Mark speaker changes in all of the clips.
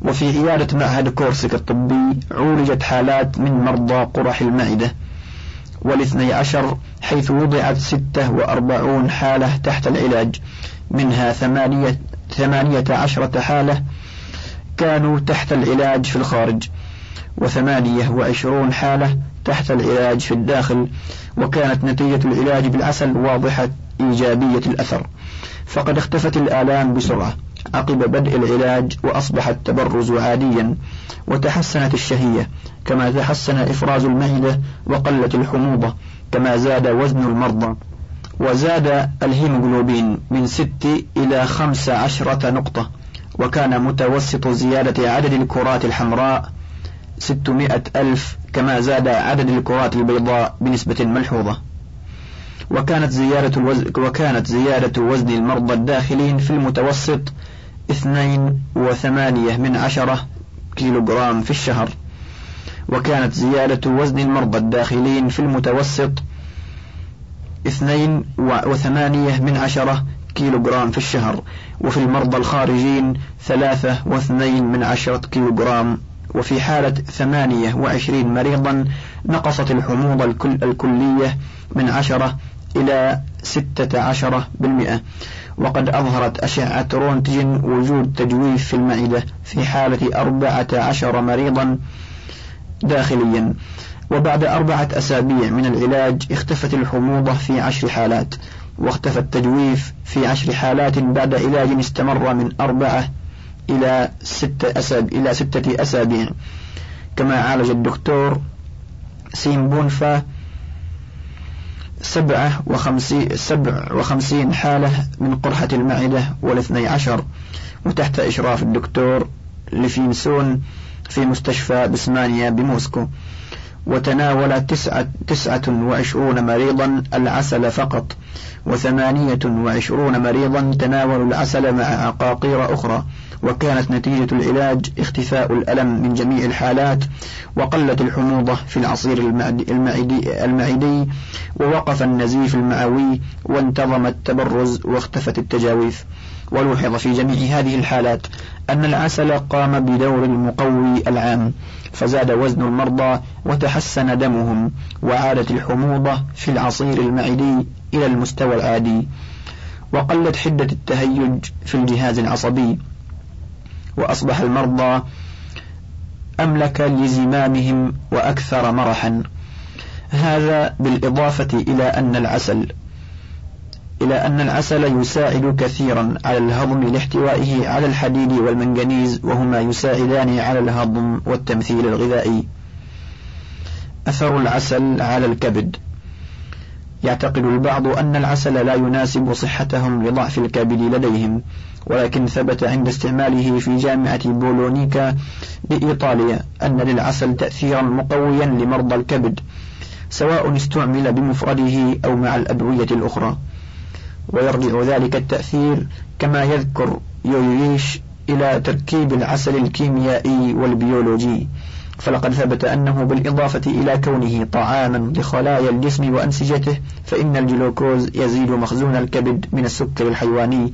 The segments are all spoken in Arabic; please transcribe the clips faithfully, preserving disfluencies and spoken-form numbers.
Speaker 1: وفي عيادة معهد كورسك الطبي عولجت حالات من مرضى قرح المعدة والاثني عشر، حيث وضعت ستة وأربعون حالة تحت العلاج، منها ثمانية, ثمانية عشرة حالة كانوا تحت العلاج في الخارج، وثمانية وعشرون حالة تحت العلاج في الداخل. وكانت نتيجة العلاج بالعسل واضحة إيجابية الأثر، فقد اختفت الآلام بسرعة عقب بدء العلاج، وأصبح التبرز عاديا، وتحسنت الشهية، كما تحسن إفراز المعدة، وقلت الحموضة، كما زاد وزن المرضى، وزاد الهيموغلوبين من ست إلى خمس عشرة نقطة، وكان متوسط زيادة عدد الكرات الحمراء ستمائة ألف، كما زاد عدد الكرات البيضاء بنسبة ملحوظة. وكانت زيادة الوزن وكانت زيادة وزن المرضى الداخلين في المتوسط اثنين وثمانية من عشرة كيلوغرام في الشهر، وكانت زيادة وزن المرضى الداخلين في المتوسط اثنين وثمانية من عشرة كيلوغرام في الشهر، وفي المرضى الخارجين ثلاثة واثنين من عشرة كيلوغرام. وفي حالة ثمانية وعشرين مريضا نقصت الحموضة الكل الكلية من عشرة إلى ستة عشر بالمئة. وقد أظهرت أشعة رونتجن وجود تجويف في المعدة في حالة أربعة عشر مريضا داخليا. وبعد أربعة أسابيع من العلاج اختفت الحموضة في عشر حالات، واختفى التجويف في عشر حالات بعد علاج استمر من أربعة إلى ستة أسابيع إلى ستة أسابيع. كما عالج الدكتور سيمبونفا سبعة وخمسين, سبع وخمسين حالة من قرحة المعدة والاثني عشر، وتحت إشراف الدكتور لفينسون في مستشفى بسمانيا بموسكو. وتناول تسعة, تسعة وعشرون مريضا العسل فقط، وثمانية وعشرون مريضا تناولوا العسل مع عقاقير أخرى. وكانت نتيجة العلاج اختفاء الألم من جميع الحالات، وقلت الحموضة في العصير المعدي, المعدي, المعدي ووقف النزيف المعوي، وانتظم التبرز، واختفت التجاويف. ولوحظ في جميع هذه الحالات أن العسل قام بدور المقوي العام، فزاد وزن المرضى وتحسن دمهم، وعادت الحموضة في العصير المعدي إلى المستوى العادي، وقلت حدة التهيج في الجهاز العصبي، وأصبح المرضى أملك لزمامهم وأكثر مرحا. هذا بالإضافة إلى أن العسل إلى أن العسل يساعد كثيرا على الهضم لاحتوائه على الحديد والمنغنيز، وهما يساعدان على الهضم والتمثيل الغذائي. أثر العسل على الكبد. يعتقد البعض أن العسل لا يناسب صحتهم لضعف الكبد لديهم، ولكن ثبت عند استعماله في جامعة بولونيكا بإيطاليا أن للعسل تأثيرا مقويا لمرضى الكبد، سواء استعمل بمفرده أو مع الأدوية الأخرى. ويرجع ذلك التأثير كما يذكر يوريش إلى تركيب العسل الكيميائي والبيولوجي، فلقد ثبت أنه بالإضافة إلى كونه طعاما لخلايا الجسم وأنسجته، فإن الجلوكوز يزيد مخزون الكبد من السكر الحيواني،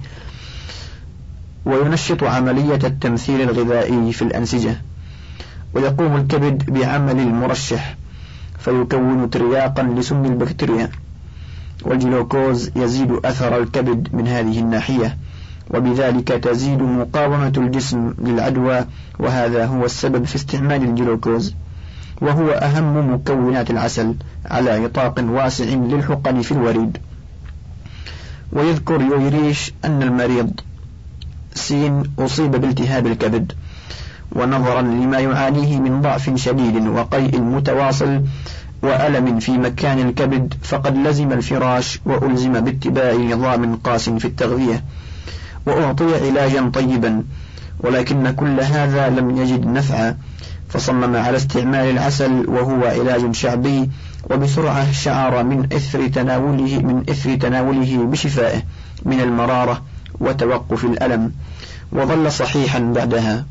Speaker 1: وينشط عملية التمثيل الغذائي في الأنسجة. ويقوم الكبد بعمل المرشح فيكون ترياقا لسم البكتيريا، والجلوكوز يزيد أثر الكبد من هذه الناحية، وبذلك تزيد مقاومة الجسم للعدوى، وهذا هو السبب في استعمال الجلوكوز، وهو أهم مكونات العسل على نطاق واسع للحقن في الوريد. ويذكر يوريش أن المريض سين أصيب بالتهاب الكبد، ونظرا لما يعانيه من ضعف شديد وقيء متواصل وألم في مكان الكبد، فقد لزم الفراش وألزم باتباع نظام قاس في التغذية، وأعطي علاجا طيبا، ولكن كل هذا لم يجد نفعا، فصمم على استعمال العسل وهو علاج شعبي، وبسرعة شعر من إثر تناوله من إثر تناوله بشفائه من المرارة وتوقف الألم، وظل صحيحا بعدها.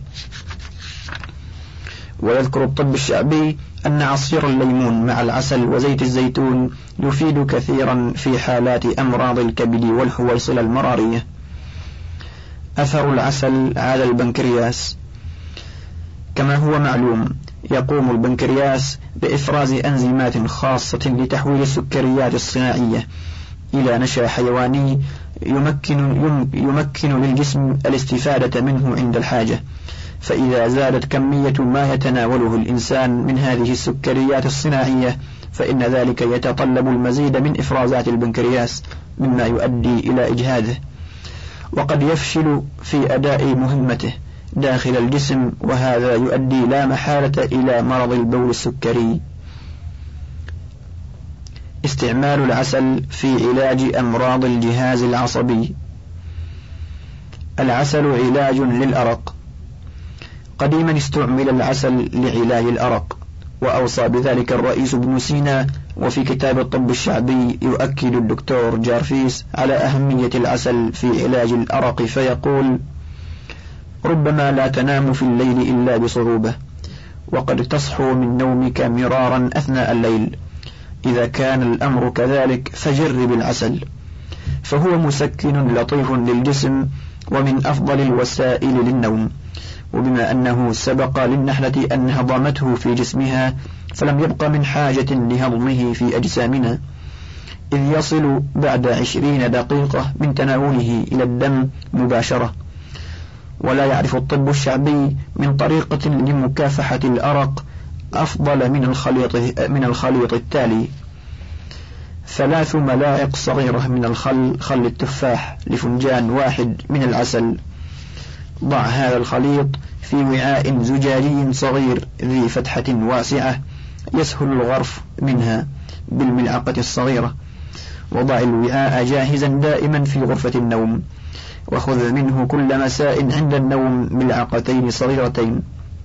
Speaker 1: ويذكر الطب الشعبي أن عصير الليمون مع العسل وزيت الزيتون يفيد كثيرا في حالات أمراض الكبد والحويصلة المرارية. أثر العسل على البنكرياس. كما هو معلوم يقوم البنكرياس بإفراز أنزيمات خاصة لتحويل السكريات الصناعية إلى نشا حيواني يمكن, يمكن للجسم الاستفادة منه عند الحاجة. فإذا زادت كمية ما يتناوله الإنسان من هذه السكريات الصناعية فإن ذلك يتطلب المزيد من إفرازات البنكرياس مما يؤدي إلى إجهاده، وقد يفشل في أداء مهمته داخل الجسم، وهذا يؤدي لا محالة إلى مرض البول السكري. استعمال العسل في علاج أمراض الجهاز العصبي. العسل علاج للأرق. قديما استعمل العسل لعلاج الأرق، وأوصى بذلك الرئيس ابن سينا، وفي كتاب الطب الشعبي يؤكد الدكتور جارفيس على أهمية العسل في علاج الأرق فيقول: ربما لا تنام في الليل إلا بصعوبة، وقد تصحو من نومك مرارا أثناء الليل. إذا كان الأمر كذلك فجرب العسل، فهو مسكن لطيف للجسم ومن أفضل الوسائل للنوم. وبما أنه سبق للنحلة أن هضمته في جسمها فلم يبق من حاجة لهضمه في أجسامنا، إذ يصل بعد عشرين دقيقة من تناوله إلى الدم مباشرة. ولا يعرف الطب الشعبي من طريقة لمكافحة الأرق أفضل من الخليط, من الخليط التالي: ثلاث ملاعق صغيرة من الخل خل التفاح لفنجان واحد من العسل. ضع هذا الخليط في وعاء زجاجي صغير ذي فتحة واسعة يسهل الغرف منها بالملعقة الصغيرة، وضع الوعاء جاهزا دائما في غرفة النوم، وخذ منه كل مساء عند النوم ملعقتين صغيرتين.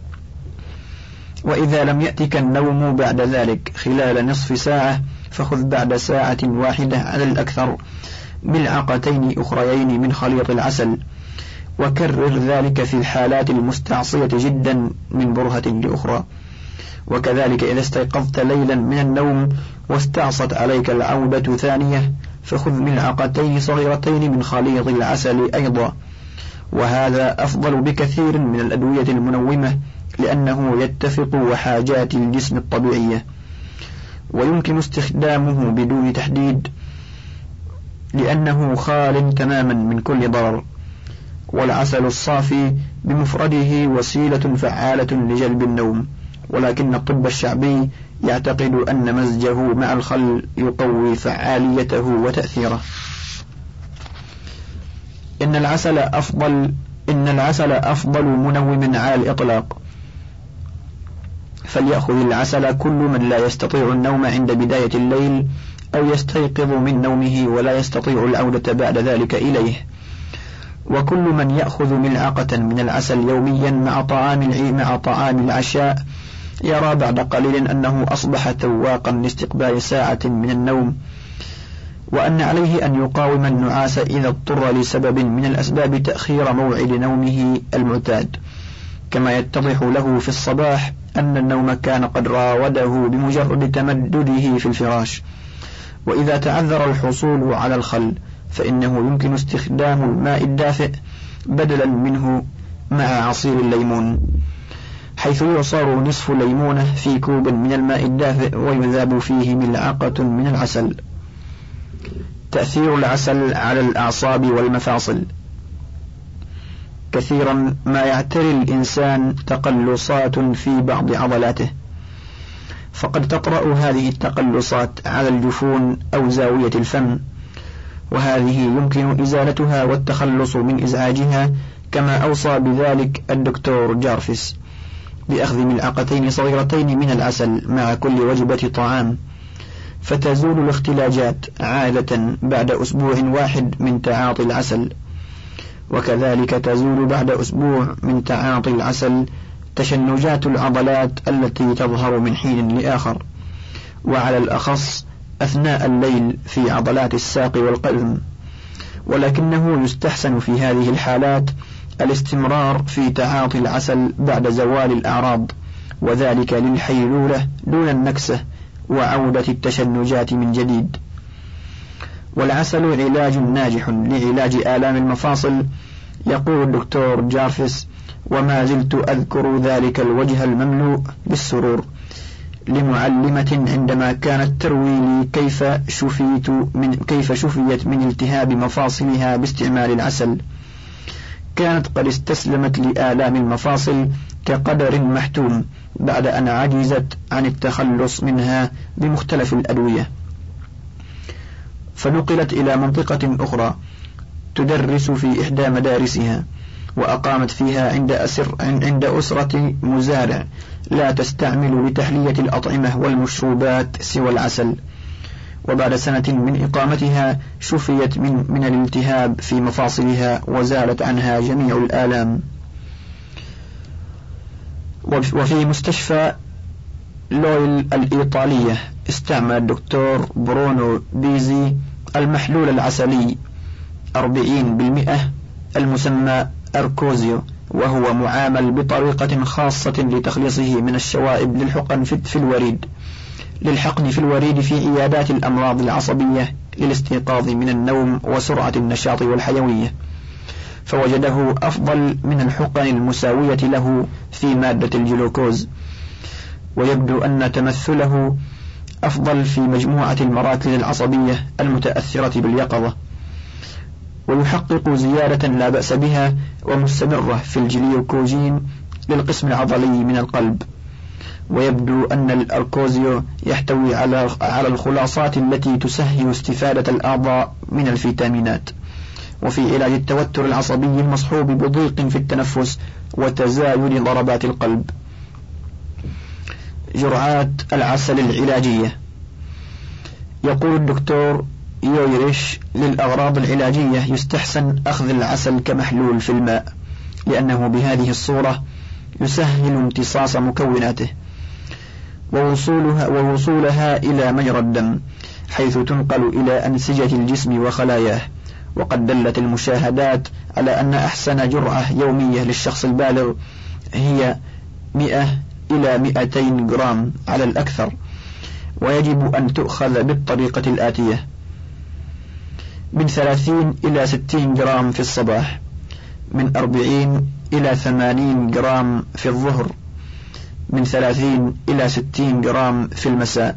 Speaker 1: وإذا لم يأتك النوم بعد ذلك خلال نصف ساعة فخذ بعد ساعة واحدة على الأكثر ملعقتين أخريين من خليط العسل، وكرر ذلك في الحالات المستعصية جدا من برهة لأخرى. وكذلك إذا استيقظت ليلا من النوم واستعصت عليك العودة ثانية فخذ ملعقتين صغيرتين من خليط العسل أيضا، وهذا أفضل بكثير من الأدوية المنومة لأنه يتفق وحاجات الجسم الطبيعية، ويمكن استخدامه بدون تحديد لأنه خال تماما من كل ضرر. والعسل الصافي بمفرده وسيلة فعالة لجلب النوم، ولكن الطب الشعبي يعتقد أن مزجه مع الخل يقوي فعاليته وتأثيره. إن العسل أفضل إن العسل أفضل منوم على الإطلاق، فليأخذ العسل كل من لا يستطيع النوم عند بداية الليل أو يستيقظ من نومه ولا يستطيع العودة بعد ذلك إليه، وكل من يأخذ ملعقة من العسل يوميا مع طعام مع طعام العشاء يرى بعد قليل أنه أصبح تواقا لاستقبال ساعة من النوم، وأن عليه أن يقاوم النعاس إذا اضطر لسبب من الأسباب تأخير موعد نومه المعتاد، كما يتضح له في الصباح أن النوم كان قد راوده بمجرد تمدده في الفراش. وإذا تعذر الحصول على الخل فإنه يمكن استخدام الماء الدافئ بدلا منه مع عصير الليمون، حيث يعصر نصف ليمونة في كوب من الماء الدافئ ويذاب فيه ملعقة من العسل. تأثير العسل على الأعصاب والمفاصل. كثيرا ما يعتري الإنسان تقلصات في بعض عضلاته، فقد تطرأ هذه التقلصات على الجفون أو زاوية الفم، وهذه يمكن إزالتها والتخلص من إزعاجها، كما أوصى بذلك الدكتور جارفيس بأخذ ملعقتين صغيرتين من العسل مع كل وجبة طعام، فتزول الاختلاجات عادة بعد أسبوع واحد من تعاطي العسل. وكذلك تزول بعد أسبوع من تعاطي العسل تشنجات العضلات التي تظهر من حين لآخر، وعلى الأخص أثناء الليل في عضلات الساق والقدم. ولكنه يستحسن في هذه الحالات الاستمرار في تعاطي العسل بعد زوال الأعراض، وذلك للحيلولة دون النكسة وعودة التشنجات من جديد. والعسل علاج ناجح لعلاج آلام المفاصل، يقول الدكتور جارفيس: وما زلت أذكر ذلك الوجه المملوء بالسرور لمعلمة عندما كانت تروي لي كيف شفيت من كيف شفيت من التهاب مفاصلها باستعمال العسل. كانت قد استسلمت لآلام المفاصل كقدر محتوم بعد أن عجزت عن التخلص منها بمختلف الأدوية، فنقلت إلى منطقة أخرى تدرس في إحدى مدارسها، وأقامت فيها عند أسر عند أسرة مزارع لا تستعمل لتحلية الأطعمة والمشروبات سوى العسل. وبعد سنة من إقامتها شفيت من, من الالتهاب في مفاصلها وزالت عنها جميع الآلام. وفي مستشفى لويل الإيطالية استعمل الدكتور برونو بيزي المحلول العسلي أربعين بالمئة المسمى أركوزيو، وهو معامل بطريقة خاصة لتخليصه من الشوائب للحقن في الوريد للحقن في الوريد في عيادات الأمراض العصبية للاستيقاظ من النوم وسرعة النشاط والحيوية، فوجده أفضل من الحقن المساوية له في مادة الجلوكوز، ويبدو أن تمثله أفضل في مجموعة المراكز العصبية المتأثرة باليقظة، ويحقق زيادة لا بأس بها ومستمرة في الجليوكوجين للقسم العضلي من القلب. ويبدو أن الأركوزيو يحتوي على على الخلاصات التي تسهل استفادة الأعضاء من الفيتامينات، وفي علاج التوتر العصبي المصحوب بضيق في التنفس وتزايد ضربات القلب. جرعات العسل العلاجية. يقول الدكتور يويريش: للأغراض العلاجية يستحسن أخذ العسل كمحلول في الماء، لأنه بهذه الصورة يسهل امتصاص مكوناته ووصولها, ووصولها إلى مجرى الدم، حيث تنقل إلى أنسجة الجسم وخلاياه. وقد دلت المشاهدات على أن أحسن جرعة يومية للشخص البالغ هي مئة إلى مئتين جرام على الأكثر، ويجب أن تؤخذ بالطريقة الآتية: من ثلاثين إلى ستين جرام في الصباح، من أربعين إلى ثمانين جرام في الظهر، من ثلاثين إلى ستين جرام في المساء.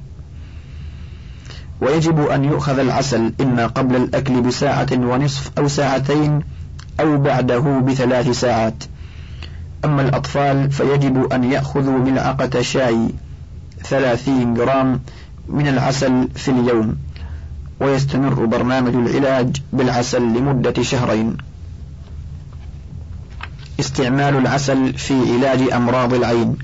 Speaker 1: ويجب أن يؤخذ العسل إما قبل الأكل بساعة ونصف أو ساعتين أو بعده بثلاث ساعات. أما الأطفال فيجب أن يأخذوا ملعقة شاي ثلاثين جرام من العسل في اليوم، ويستمر برنامج العلاج بالعسل لمدة شهرين. استعمال العسل في علاج أمراض العين.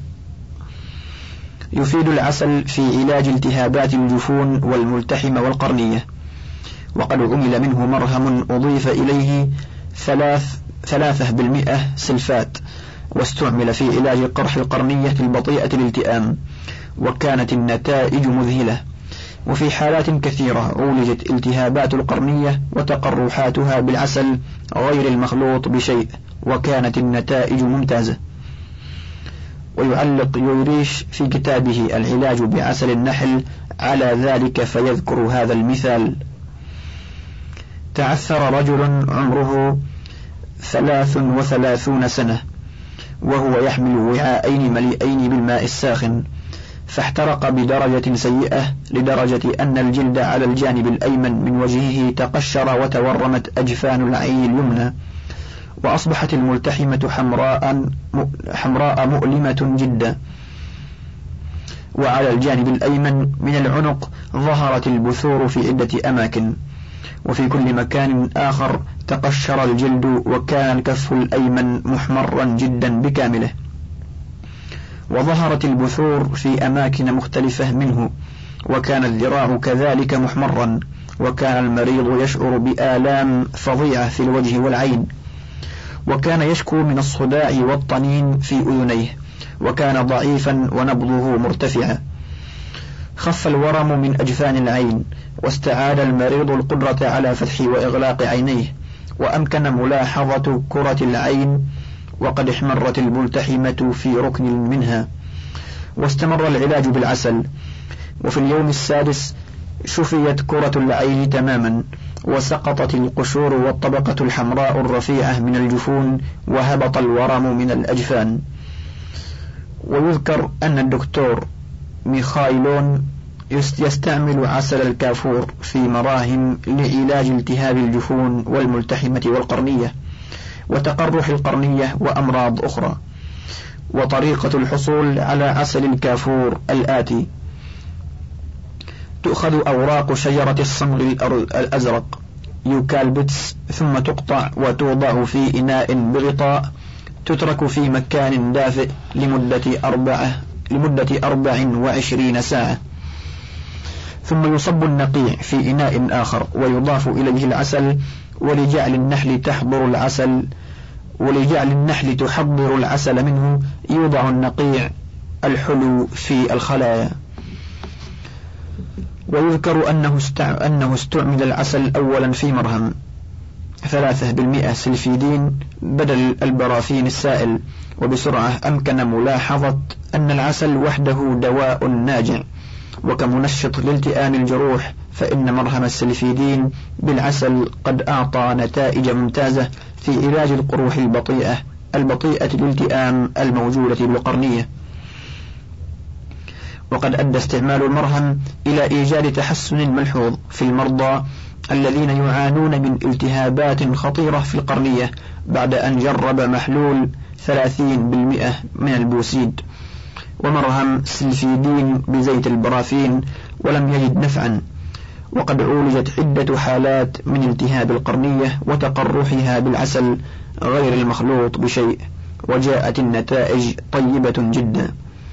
Speaker 1: يفيد العسل في علاج التهابات الجفون والملتحمة والقرنية، وقد عمل منه مرهم أضيف إليه ثلاث ثلاثة بالمئة سلفات، واستعمل في علاج قرح القرنية البطيئة الالتئام، وكانت النتائج مذهلة. وفي حالات كثيرة عولجت التهابات القرنية وتقرحاتها بالعسل غير المخلوط بشيء، وكانت النتائج ممتازة. ويعلق يوريش في كتابه العلاج بعسل النحل على ذلك فيذكر هذا المثال: تعثر رجل عمره ثلاث وثلاثون سنة وهو يحمل وعاءين مليئين بالماء الساخن، فاحترق بدرجة سيئة لدرجة أن الجلد على الجانب الأيمن من وجهه تقشر وتورمت أجفان العين اليمنى، وأصبحت الملتحمة حمراء حمراء مؤلمة جدا، وعلى الجانب الأيمن من العنق ظهرت البثور في عدة أماكن، وفي كل مكان آخر تقشر الجلد، وكان الكف الأيمن محمرا جدا بكامله، وظهرت البثور في أماكن مختلفة منه، وكان الذراع كذلك محمرا، وكان المريض يشعر بآلام فظيعة في الوجه والعين، وكان يشكو من الصداع والطنين في أذنيه، وكان ضعيفا ونبضه مرتفعا. خف الورم من أجفان العين، واستعاد المريض القدرة على فتح وإغلاق عينيه، وأمكن ملاحظة كرة العين، وقد احمرت الملتحمة في ركن منها. واستمر العلاج بالعسل، وفي اليوم السادس شفيت كرة العين تماما، وسقطت القشور والطبقة الحمراء الرفيعة من الجفون وهبط الورم من الأجفان. ويذكر أن الدكتور ميخايلون يستعمل عسل الكافور في مراهم لعلاج التهاب الجفون والملتحمة والقرنية وتقرح القرنية وأمراض أخرى. وطريقة الحصول على عسل الكافور الآتي: تؤخذ أوراق شجرة الصمغ الأزرق يوكالبتس ثم تقطع وتوضع في إناء بغطاء تترك في مكان دافئ لمدة أربعة لمدة أربع وعشرين ساعة، ثم يصب النقيع في إناء آخر ويضاف إليه العسل. ولجعل النحل تحضر العسل ولجعل النحل تحضر العسل منه يوضع النقيع الحلو في الخلايا. ويذكر أنه أنه استعمل العسل أولا في مرهم ثلاثة بالمئة سلفيدين بدل البرافين السائل، وبسرعة أمكن ملاحظة أن العسل وحده دواء ناجع. وكمنشط لالتئام الجروح فإن مرهم السلفيدين بالعسل قد أعطى نتائج ممتازة في علاج القروح البطيئة البطيئة الالتئام الموجودة بالقرنية. وقد أدى استعمال المرهم إلى إيجاد تحسن ملحوظ في المرضى الذين يعانون من التهابات خطيرة في القرنية بعد أن جرب محلول ثلاثين بالمئة من البوسيد ومرهم سلفيدين بزيت البرافين ولم يجد نفعا. وقد عولجت عدة حالات من التهاب القرنية وتقرحها بالعسل غير المخلوط بشيء، وجاءت النتائج طيبة جدا.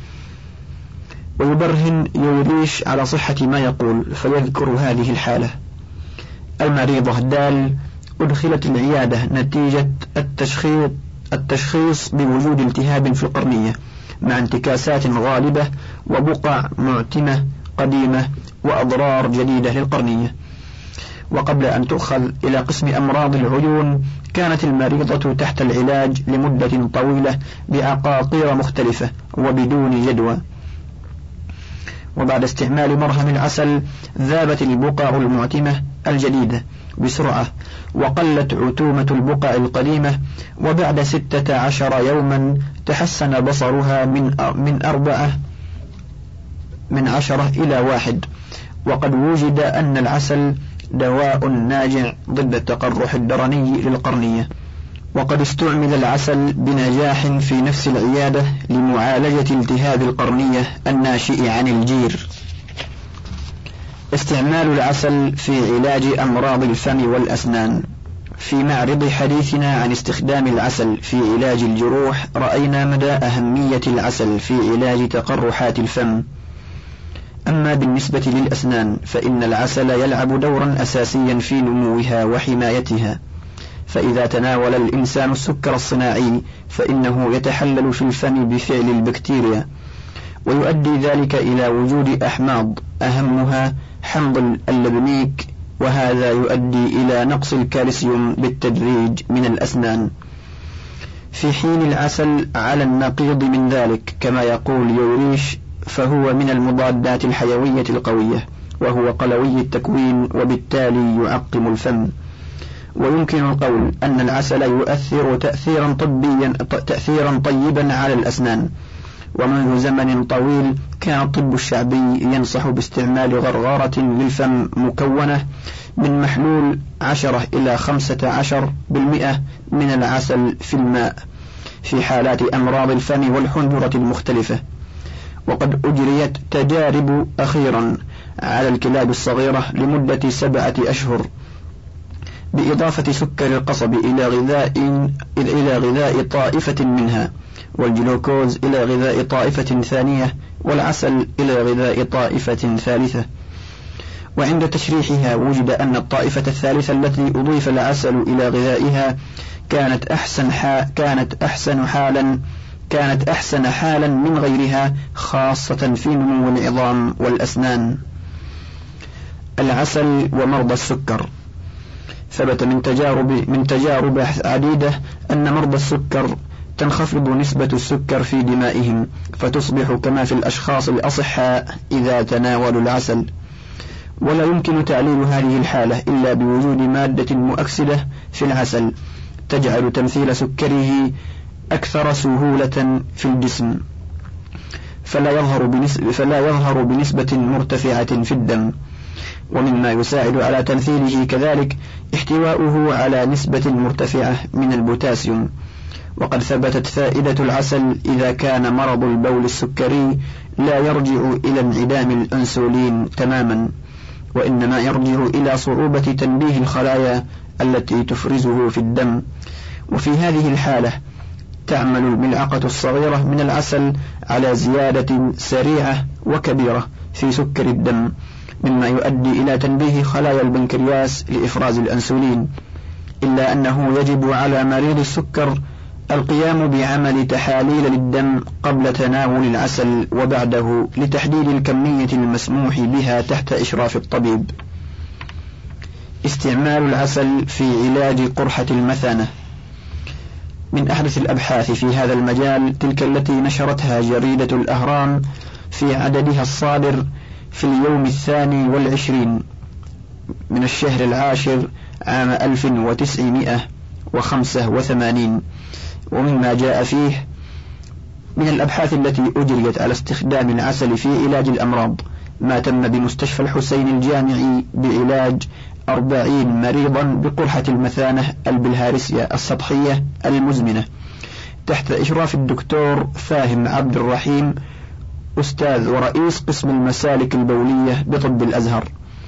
Speaker 1: ويبرهن يوريش على صحة ما يقول فيذكر هذه الحالة: المريضة دال أدخلت العيادة نتيجة التشخيص التشخيص بوجود التهاب في القرنية مع انتكاسات غالبة وبقع معتمة قديمة وأضرار جديدة للقرنية. وقبل أن تؤخذ إلى قسم أمراض العيون كانت المريضة تحت العلاج لمدة طويلة بعقاقير مختلفة وبدون جدوى. وبعد استعمال مرهم العسل ذابت البقع المعتمة الجديدة بسرعة وقلت عتومة البقع القديمة، وبعد ستة عشر يوما تحسن بصرها من من أربعة من عشرة إلى واحد. وقد وجد أن العسل دواء ناجع ضد التقرح الدرني للقرنية. وقد استعمل العسل بنجاح في نفس العيادة لمعالجة التهاب القرنية الناشئ عن الجير. استعمال العسل في علاج أمراض الفم والأسنان. في معرض حديثنا عن استخدام العسل في علاج الجروح رأينا مدى أهمية العسل في علاج تقرحات الفم. أما بالنسبة للأسنان فإن العسل يلعب دورا أساسيا في نموها وحمايتها. فإذا تناول الإنسان السكر الصناعي فإنه يتحلل في الفم بفعل البكتيريا، ويؤدي ذلك إلى وجود أحماض أهمها حمض اللبنيك، وهذا يؤدي إلى نقص الكالسيوم بالتدريج من الأسنان، في حين العسل على النقيض من ذلك كما يقول يوريش فهو من المضادات الحيوية القوية وهو قلوي التكوين وبالتالي يعقم الفم. ويمكن القول أن العسل يؤثر تأثيرا طبيا تأثيرا طيبا على الأسنان. ومنذ زمن طويل كان الطب الشعبي ينصح باستعمال غرغارة للفم مكونة من محلول عشرة إلى خمسة عشر بالمئة من العسل في الماء في حالات أمراض الفم والحنجرة المختلفة. وقد أجريت تجارب أخيرا على الكلاب الصغيرة لمدة سبعة أشهر بإضافة سكر القصب إلى غذاء إلى غذاء طائفة منها، والجلوكوز إلى غذاء طائفة ثانية، والعسل إلى غذاء طائفة ثالثة. وعند تشريحها وجد أن الطائفة الثالثة التي أضيف العسل إلى غذائها كانت أحسن حا كانت أحسن حالا كانت أحسن حالا من غيرها، خاصة في نمو العظام والأسنان. العسل ومرضى السكر. ثبت من تجارب من تجارب عديدة أن مرضى السكر تنخفض نسبة السكر في دمائهم فتصبح كما في الأشخاص الأصحاء إذا تناولوا العسل. ولا يمكن تعليل هذه الحالة إلا بوجود مادة مؤكسدة في العسل تجعل تمثيل سكره أكثر سهولة في الجسم، فلا يظهر بنسبة, فلا يظهر بنسبة مرتفعة في الدم. ومما يساعد على تمثيله كذلك احتواؤه على نسبة مرتفعة من البوتاسيوم. وقد ثبتت فائدة العسل إذا كان مرض البول السكري لا يرجع إلى انعدام الأنسولين تماما، وإنما يرجع إلى صعوبة تنبيه الخلايا التي تفرزه في الدم. وفي هذه الحالة تعمل الملعقة الصغيرة من العسل على زيادة سريعة وكبيرة في سكر الدم، مما يؤدي إلى تنبيه خلايا البنكرياس لإفراز الأنسولين، إلا أنه يجب على مريض السكر القيام بعمل تحاليل للدم قبل تناول العسل وبعده لتحديد الكمية المسموح بها تحت إشراف الطبيب. استعمال العسل في علاج قرحة المثانة. من أحدث الأبحاث في هذا المجال تلك التي نشرتها جريدة الأهرام في عددها الصادر في اليوم الثاني والعشرين من الشهر العاشر عام ألف وتسعمائة وخمسة وثمانين. ومما جاء فيه من الأبحاث التي أجريت على استخدام العسل في علاج الأمراض ما تم بمستشفى الحسين الجامعي بعلاج أربعين مريضا بقرحة المثانة البلهارسيا السطحية المزمنة تحت إشراف الدكتور فاهم عبد الرحيم، أستاذ ورئيس قسم المسالك البولية بطب الأزهر.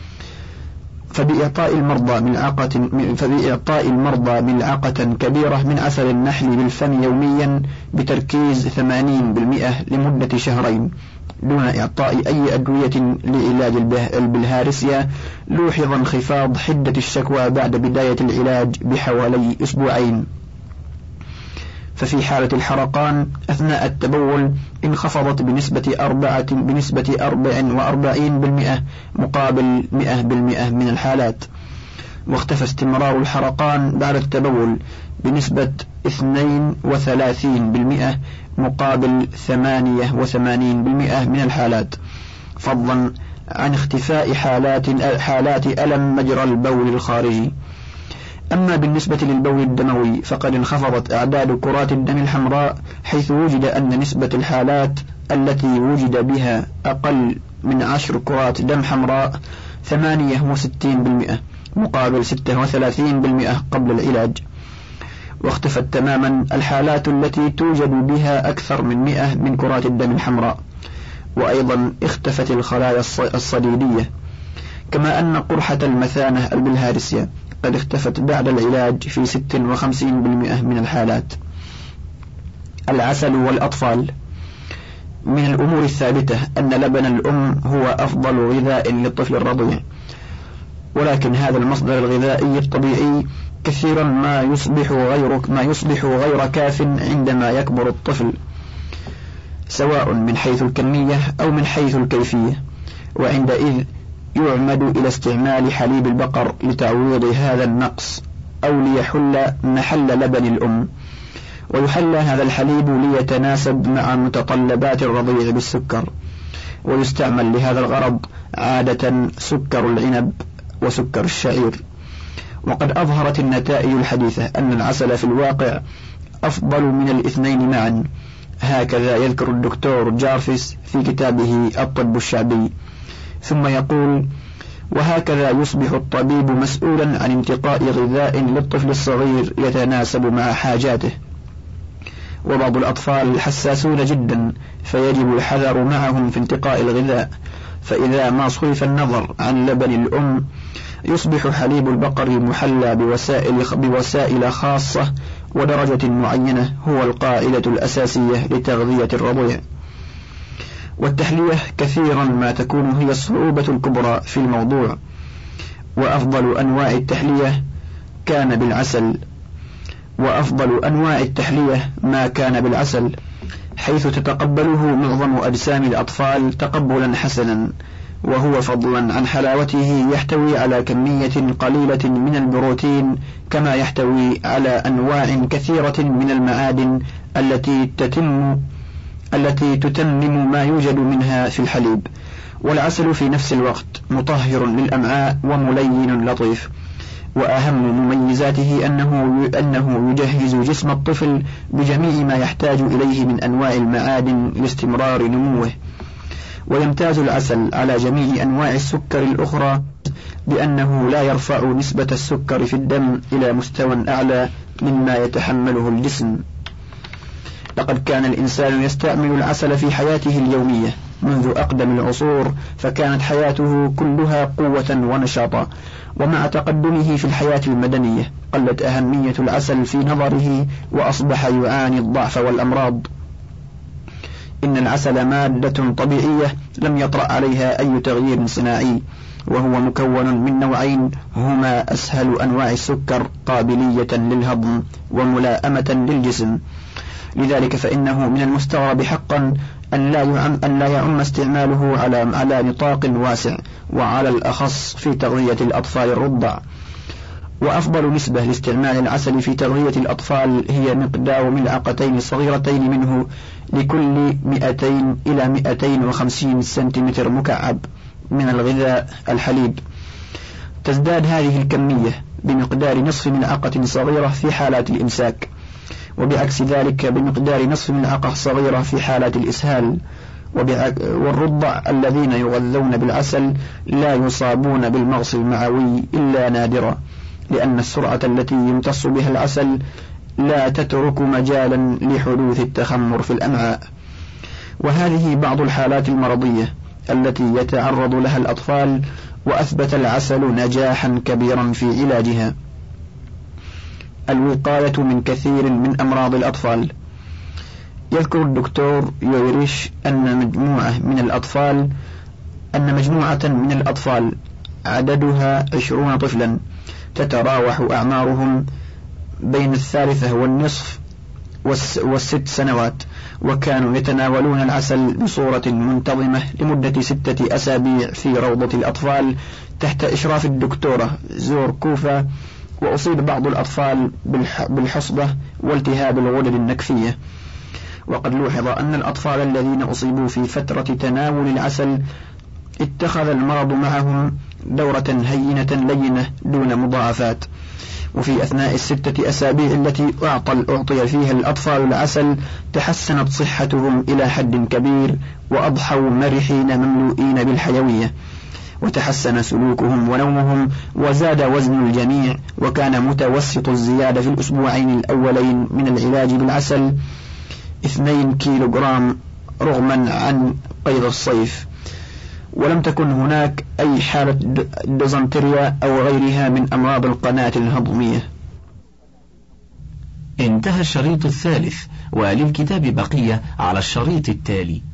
Speaker 1: فبإعطاء المرضى ملعقة فبإعطاء المرضى ملعقة كبيرة من عسل النحل بالفم يوميا بتركيز ثمانين بالمئة لمدة شهرين دون إعطاء أي أدوية لعلاج البلهارسيا، لوحظ انخفاض حدة الشكوى بعد بداية العلاج بحوالي أسبوعين. ففي حالة الحرقان أثناء التبول انخفضت بنسبة أربعة بنسبة أربع وأربعين بالمئة مقابل مئة بالمئة من الحالات. واختفى استمرار الحرقان بعد التبول بنسبة اثنين وثلاثين بالمئة مقابل ثمانية وثمانين بالمئة من الحالات، فضلا عن اختفاء حالات حالات ألم مجرى البول الخارجي. أما بالنسبة للبول الدموي فقد انخفضت أعداد كرات الدم الحمراء، حيث وجد أن نسبة الحالات التي وجد بها أقل من عشر كرات دم حمراء ثمانية وستين بالمئة مقابل ستة وثلاثين بالمئة قبل العلاج. واختفت تماما الحالات التي توجد بها أكثر من مئة من كرات الدم الحمراء. وأيضا اختفت الخلايا الصديدية، كما أن قرحة المثانة البلهارسيا قد اختفت بعد العلاج في ستة وخمسين بالمئة من الحالات. العسل والأطفال. من الأمور الثابتة أن لبن الأم هو أفضل غذاء للطفل الرضيع، ولكن هذا المصدر الغذائي الطبيعي كثيرا ما يصبح غير ما يصبح غير كاف عندما يكبر الطفل، سواء من حيث الكمية أو من حيث الكيفية، وعندئذ يعمد إلى استعمال حليب البقر لتعويض هذا النقص أو ليحل محل لبن الأم. ويحلى هذا الحليب ليتناسب مع متطلبات الرضيع بالسكر، ويستعمل لهذا الغرض عادة سكر العنب وسكر الشعير. وقد أظهرت النتائج الحديثة أن العسل في الواقع أفضل من الاثنين معا، هكذا يذكر الدكتور جارفيس في كتابه الطب الشعبي. ثم يقول: وهكذا يصبح الطبيب مسؤولا عن انتقاء غذاء للطفل الصغير يتناسب مع حاجاته. وبعض الأطفال حساسون جدا، فيجب الحذر معهم في انتقاء الغذاء، فإذا ما صرف النظر عن لبن الأم يصبح حليب البقر محلى بوسائل, بوسائل خاصة ودرجة معينة هو القاعدة الأساسية لتغذية الرضيع. والتحلية كثيرا ما تكون هي الصعوبة الكبرى في الموضوع، وأفضل أنواع التحلية كان بالعسل وأفضل أنواع التحلية ما كان بالعسل، حيث تتقبله معظم أجسام الأطفال تقبلا حسنا، وهو فضلا عن حلاوته يحتوي على كمية قليلة من البروتين، كما يحتوي على أنواع كثيرة من المعادن التي تتم التي تتمم ما يوجد منها في الحليب. والعسل في نفس الوقت مطهر للأمعاء وملين لطيف. وأهم مميزاته أنه أنه يجهز جسم الطفل بجميع ما يحتاج إليه من أنواع المعادن لاستمرار نموه. ويمتاز العسل على جميع أنواع السكر الأخرى بأنه لا يرفع نسبة السكر في الدم إلى مستوى أعلى مما يتحمله الجسم. لقد كان الإنسان يستعمل العسل في حياته اليومية منذ أقدم العصور، فكانت حياته كلها قوة ونشاطا. ومع تقدمه في الحياة المدنية قلت أهمية العسل في نظره وأصبح يعاني الضعف والأمراض. إن العسل مادة طبيعية لم يطرأ عليها أي تغيير صناعي، وهو مكون من نوعين هما أسهل أنواع السكر قابلية للهضم وملائمة للجسم. لذلك فإنه من المستغرب حقا أن لا يعم, أن لا يعم استعماله على, على نطاق واسع، وعلى الأخص في تغذية الأطفال الرضع. وأفضل نسبة لاستعمال العسل في تغذية الأطفال هي مقدار ملعقتين صغيرتين منه لكل مئتين إلى مئتين وخمسين سنتيمتر مكعب من الغذاء الحليب. تزداد هذه الكمية بمقدار نصف ملعقة صغيرة في حالات الإمساك، وبعكس ذلك بمقدار نصف ملعقة صغيرة في حالات الإسهال. والرضع الذين يغذون بالعسل لا يصابون بالمغص المعوي إلا نادرا، لأن السرعة التي يمتص بها العسل لا تترك مجالا لحدوث التخمر في الأمعاء. وهذه بعض الحالات المرضية التي يتعرض لها الأطفال، وأثبت العسل نجاحا كبيرا في علاجها. الوقاية من كثير من أمراض الأطفال. يذكر الدكتور يوريش أن مجموعة من الأطفال أن مجموعة من الأطفال عددها عشرون طفلا تتراوح أعمارهم بين الثالثة والنصف والست سنوات، وكانوا يتناولون العسل بصورة منتظمة لمدة ستة أسابيع في روضة الأطفال تحت إشراف الدكتورة زور كوفا. وأصيب بعض الأطفال بالحصبة والتهاب الغدد النكفية. وقد لوحظ أن الأطفال الذين أصيبوا في فترة تناول العسل اتخذ المرض معهم دورة هينة لينة دون مضاعفات. وفي أثناء الستة أسابيع التي أعطي فيها الأطفال العسل تحسنت صحتهم إلى حد كبير، وأضحوا مرحين مملوئين بالحيوية، وتحسن سلوكهم ونومهم، وزاد وزن الجميع، وكان متوسط الزيادة في الأسبوعين الأولين من العلاج بالعسل اثنين كيلو جرام رغما عن قيد الصيف. ولم تكن هناك أي حالة ديزنتريا أو غيرها من أمراض القناة الهضمية.
Speaker 2: انتهى الشريط الثالث، وللكتاب بقية على الشريط التالي.